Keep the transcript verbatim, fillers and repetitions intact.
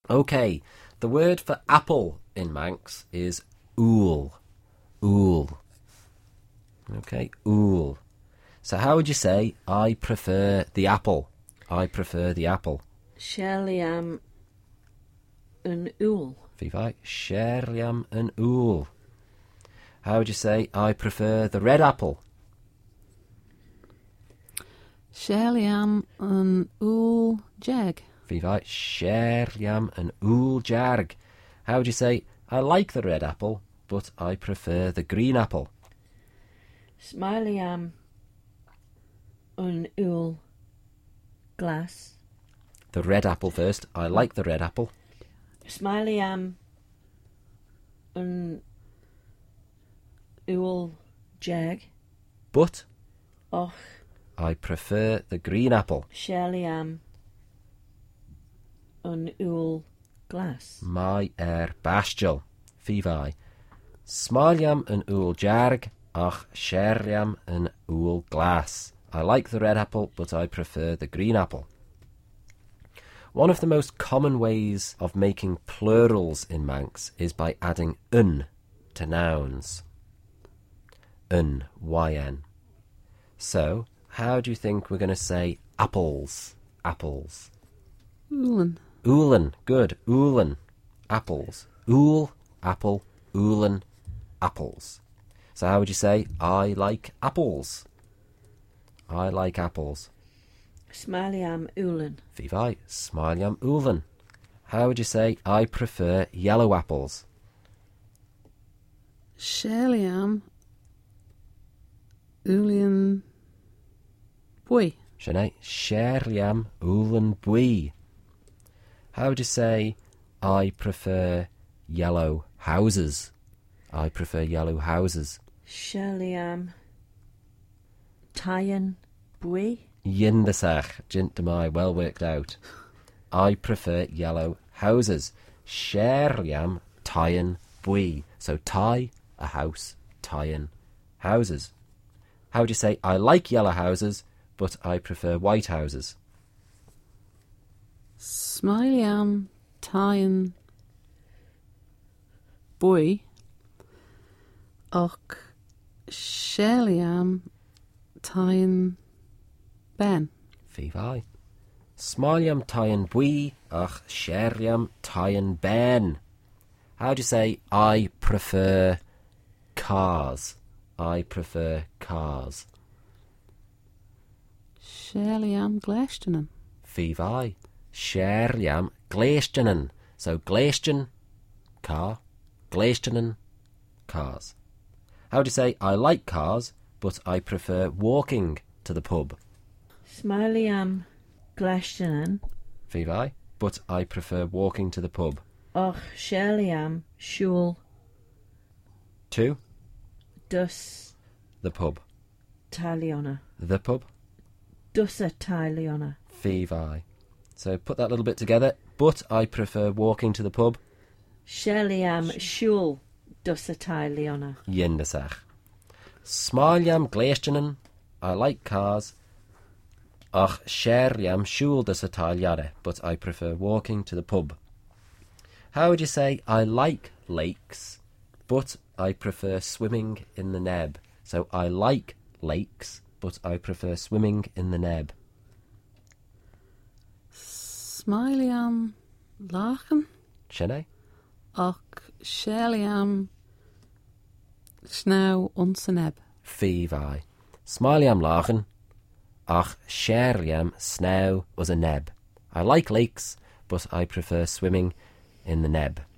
Okay, the word for apple in Manx is ool. Ool. Okay, ool. So how would you say, I prefer the apple? I prefer the apple. Sherliam an ool. Fifi, Sherliam an ool. How would you say, I prefer the red apple? Sherliam an ool jag. Fifi, Sherliam an ool jarg. How would you say, I like the red apple, but I prefer the green apple? Smileyam an ool glass. The red apple first. I like the red apple. Smileyam an ool jag. But Och I prefer the green apple. Sherliam an ool glass. My er bastiol. Fifi. Smaliam an ool jarg, ach Sherliam an ool glass. I like the red apple, but I prefer the green apple. One of the most common ways of making plurals in Manx is by adding un to nouns. Un, Y-N. So, how do you think we're going to say apples? Apples. Oolan. Oolan, good. Oolan, apples. Ool, apple. Oolan, apples. So how would you say, I like apples? I like apples. Smileyam oolan. Fifi, Smiliam Oolan. How would you say, I prefer yellow apples? Sherliam Oolan boy. Sinead, Sherliam Oolan bui. How would you say, I prefer yellow houses? I prefer yellow houses. Sherliam Tyan bui. Yindasach, jintamai, well worked out. I prefer yellow houses. Sherliam Tyan bui. So tie, a house, Tyan, houses. How would you say, I like yellow houses, but I prefer white houses? Smileyam Tyan boy. Och Sherliam Tyan ben. Fifi. Smaliam Tyan bui, ach Sherliam Tyan ben. How do you say, I prefer cars? I prefer cars. Sherliam Gleshtanen. Fifi. Sherliam Gleshtanen. So Gleshtan, car. Gleshtanen, cars. How do you say, I like cars, but I prefer walking to the pub? Smileyam Gleshtanen. Fifi. But I prefer walking to the pub. Och Sherliam shul To dus the pub. taliona. The pub. Dusa taliona. Fifi. So put that little bit together. But I prefer walking to the pub. Sherliam shul dusa taliona. Yindasach. Smaliam Gleshtanen. I like cars. Ach Sherliam shul de sataliare. But I prefer walking to the pub. How would you say, I like lakes, but I prefer swimming in the Neb? So I like lakes, but I prefer swimming in the Neb. Smileyam Lachen. Shene? Och Sherliam Snau Unseneb. Fifi. Smiliam lachen. Ach Sherliam snau was a neb. I like lakes, but I prefer swimming in the Neb.